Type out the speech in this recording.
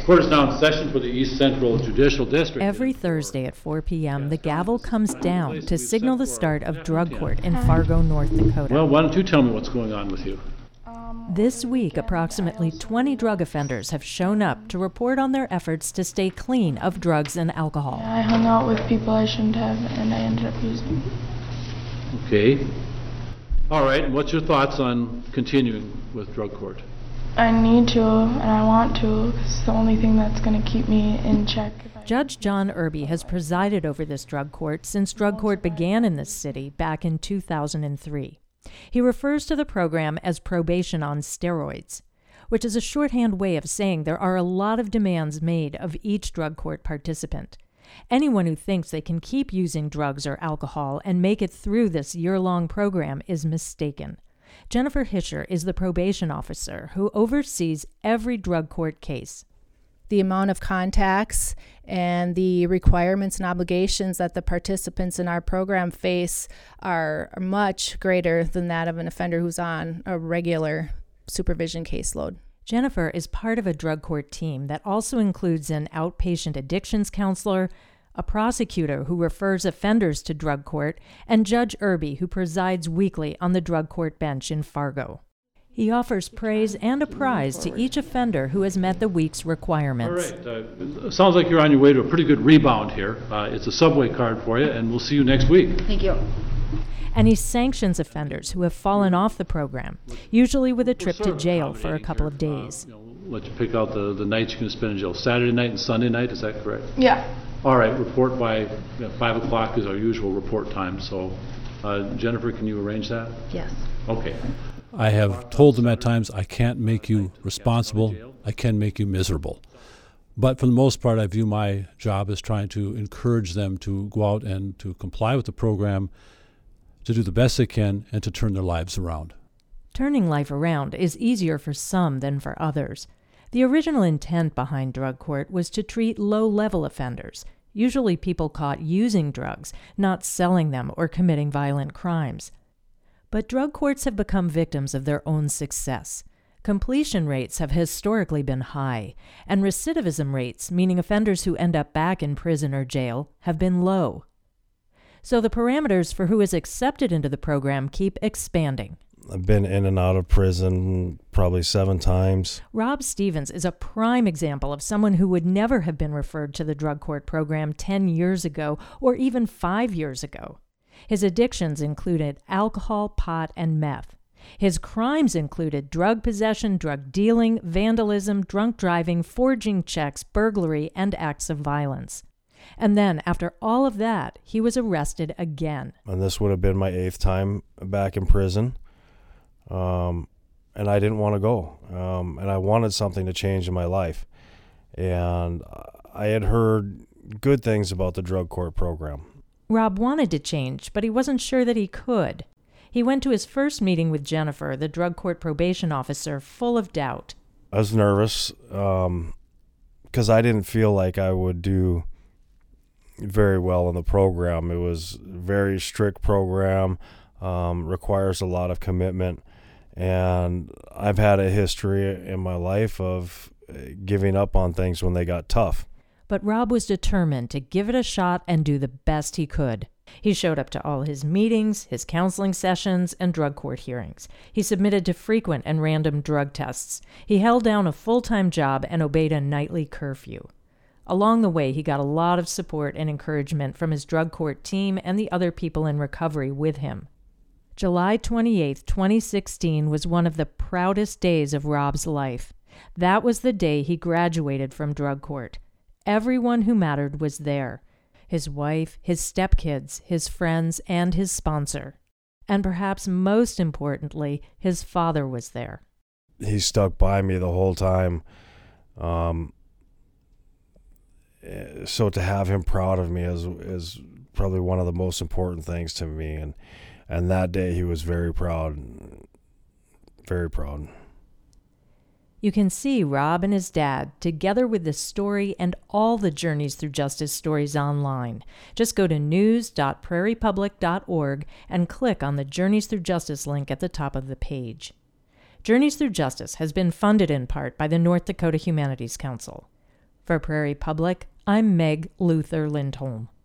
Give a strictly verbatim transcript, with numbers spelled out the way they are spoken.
Court is now in session for the East Central Judicial District. Every Thursday at four p.m., the gavel comes down to signal the start of drug court in Fargo, North Dakota. Well, why don't you tell me what's going on with you? This week, approximately twenty drug offenders have shown up to report on their efforts to stay clean of drugs and alcohol. I hung out with people I shouldn't have, and I ended up using. Okay. All right, and what's your thoughts on continuing with drug court? I need to, and I want to, because it's the only thing that's going to keep me in check. Judge John Irby has presided over this drug court since drug court began in this city back in two thousand three. He refers to the program as probation on steroids, which is a shorthand way of saying there are a lot of demands made of each drug court participant. Anyone who thinks they can keep using drugs or alcohol and make it through this year-long program is mistaken. Jennifer Hischer is the probation officer who oversees every drug court case. The amount of contacts and the requirements and obligations that the participants in our program face are much greater than that of an offender who's on a regular supervision caseload. Jennifer is part of a drug court team that also includes an outpatient addictions counselor, a prosecutor who refers offenders to drug court, and Judge Irby, who presides weekly on the drug court bench in Fargo. He offers praise and a prize to each offender who has met the week's requirements. All right. Uh, it sounds like you're on your way to a pretty good rebound here. Uh, it's a subway card for you, and we'll see you next week. Thank you. And he sanctions offenders who have fallen off the program, usually with a trip to jail for a couple of days. Uh, you know, let you pick out the, the nights you're going to spend in jail. Saturday night and Sunday night, is that correct? Yeah. All right. Report by you know, five o'clock is our usual report time. So, uh, Jennifer, can you arrange that? Yes. Okay. I have told them at times, I can't make you responsible, I can make you miserable. But for the most part, I view my job as trying to encourage them to go out and to comply with the program, to do the best they can, and to turn their lives around. Turning life around is easier for some than for others. The original intent behind drug court was to treat low-level offenders, usually people caught using drugs, not selling them or committing violent crimes. But drug courts have become victims of their own success. Completion rates have historically been high, and recidivism rates, meaning offenders who end up back in prison or jail, have been low. So the parameters for who is accepted into the program keep expanding. I've been in and out of prison probably seven times. Rob Stevens is a prime example of someone who would never have been referred to the drug court program ten years ago or even five years ago. His addictions included alcohol, pot, and meth. His crimes included drug possession, drug dealing, vandalism, drunk driving, forging checks, burglary, and acts of violence. And then, after all of that, he was arrested again. And this would have been my eighth time back in prison. Um, and I didn't want to go. Um, and I wanted something to change in my life. And I had heard good things about the drug court program. Rob wanted to change, but he wasn't sure that he could. He went to his first meeting with Jennifer, the drug court probation officer, full of doubt. I was nervous um, because I didn't feel like I would do very well in the program. It was a very strict program, um, requires a lot of commitment, and I've had a history in my life of giving up on things when they got tough. But Rob was determined to give it a shot and do the best he could. He showed up to all his meetings, his counseling sessions, and drug court hearings. He submitted to frequent and random drug tests. He held down a full-time job and obeyed a nightly curfew. Along the way, he got a lot of support and encouragement from his drug court team and the other people in recovery with him. July twenty-eighth, twenty sixteen was one of the proudest days of Rob's life. That was the day he graduated from drug court. Everyone who mattered was there. His wife, his stepkids, his friends, and his sponsor. And perhaps most importantly, his father was there. He stuck by me the whole time. Um, so to have him proud of me is is probably one of the most important things to me. And, and that day he was very proud, very proud. You can see Rob and his dad together with this story and all the Journeys Through Justice stories online. Just go to news dot prairie public dot org and click on the Journeys Through Justice link at the top of the page. Journeys Through Justice has been funded in part by the North Dakota Humanities Council. For Prairie Public, I'm Meg Luther Lindholm.